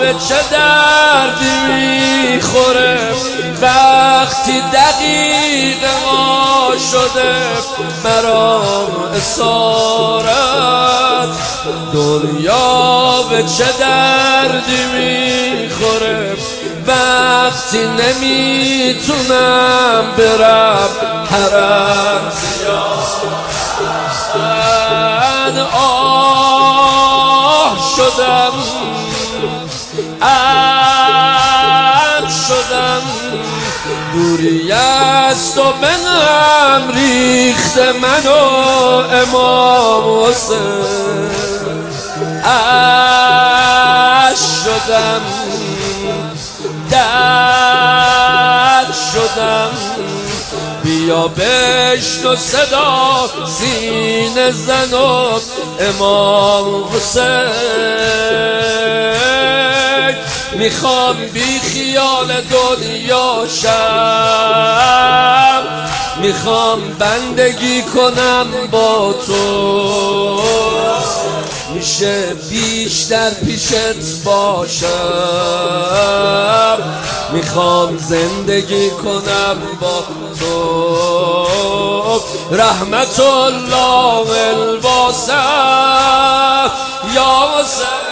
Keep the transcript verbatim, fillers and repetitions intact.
به چه دردی میخوره وقتی دقیقه ما شده مرام اسارت. دنیا به چه دردی میخوره وقتی نمیتونم برم حرم زیارت. آه شدم ام شدم دوری از تو منم ریخته منو امام حسین. اش شدم در شدم بیا بشنو صدا سینه زن و امام حسین. میخوام بی خیال دنیا شم میخوام بندگی کنم با تو میشه بیشتر پیشت باشم میخوام زندگی کنم با تو. رحمت الله الواسع یا حسین.